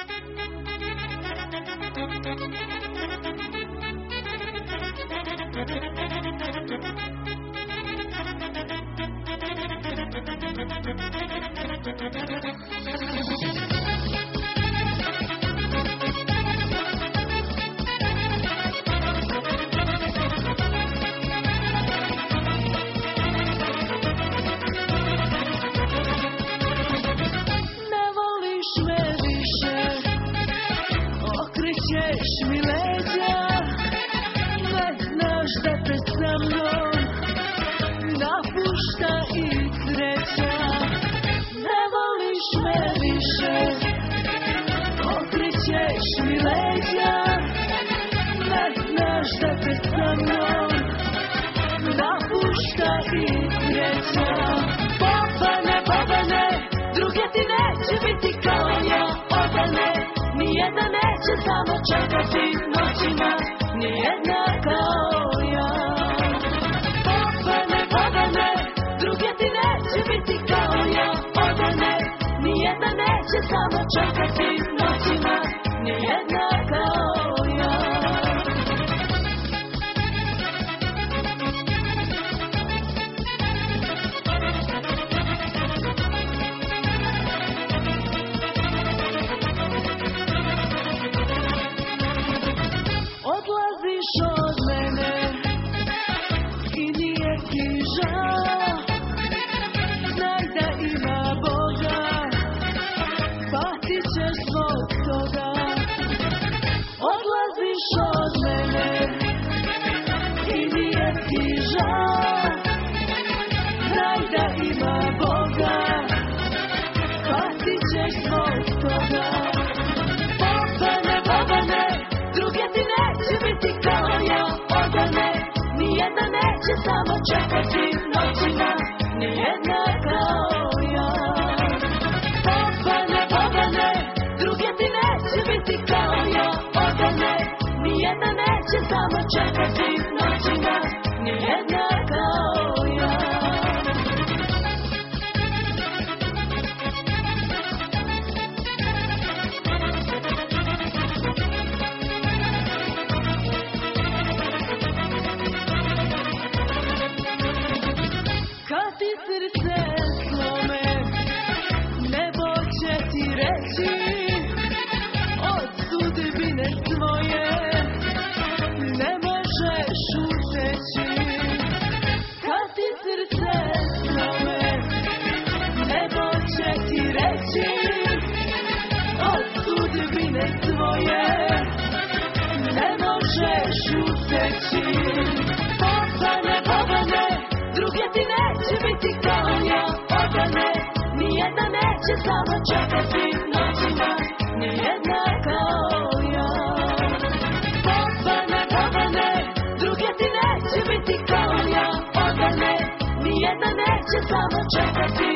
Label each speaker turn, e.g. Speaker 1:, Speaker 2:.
Speaker 1: Okrećeš mi leđa, ne znaš da te sa mnom napušta i sreća. Ne voliš me više, okrećeš mi leđa, ne znaš da te sa mnom napušta i sreća. Bobane, Bobane, druge ti neće biti kao ja, Bobane. Nijedna neće samo čekati noćima, nijedna kao ja. Bobane, Bobane, druge ti neće biti kao ja, Bobane. Nijedna neće samo čekati noćima, nijedna kao ja. Odlaziš od mene i nije ti žao, znaj da ima Boga, patit ćeš zbog toga. Odlaziš od mene i nije ti žao, znaj da ima Boga, patit ćeš zbog toga. Bobane, Bobane, druge ti neće biti kao ja, Bobane. Nijedna neće samo čekati noćima, nijedna kao ja. Bobane, Bobane, druge ti neće biti kao ja, Bobane. Nijedna neće samo čekati noćima, nijedna kao ja. Kad ti srce slome, nebo će ti reći od sudbine svoje ne možeš uteći. Kad ti srce slome, nebo će ti reći od sudbine svoje ne možeš uteći. Bobane, Bobane, druge ti neće biti kao ja, Bobane. Nijedna neće samo čekati noćima, nijedna kao ja. Bobane, Bobane, druge ti neće biti kao ja, Bobane. Nijedna neće samo čekati